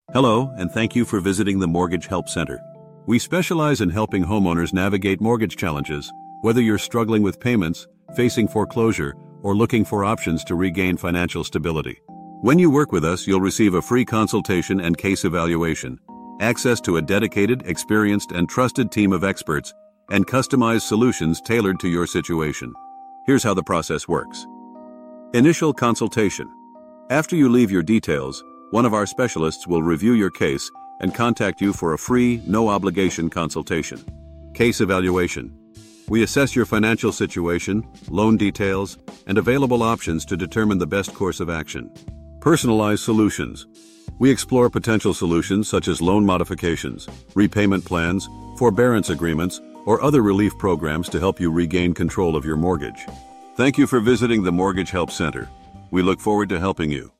Hello, and thank you for visiting the Mortgage Help Center. We specialize in helping homeowners navigate mortgage challenges, whether you're struggling with payments, facing foreclosure, or looking for options to regain financial stability. When you work with us, you'll receive a free consultation and case evaluation, access to a dedicated, experienced, and trusted team of experts, and customized solutions tailored to your situation. Here's how the process works. Initial consultation. After you leave your details, one of our specialists will review your case and contact you for a free, no-obligation consultation. Case evaluation. We assess your financial situation, loan details, and available options to determine the best course of action. Personalized solutions. We explore potential solutions such as loan modifications, repayment plans, forbearance agreements, or other relief programs to help you regain control of your mortgage. Thank you for visiting the Mortgage Help Center. We look forward to helping you.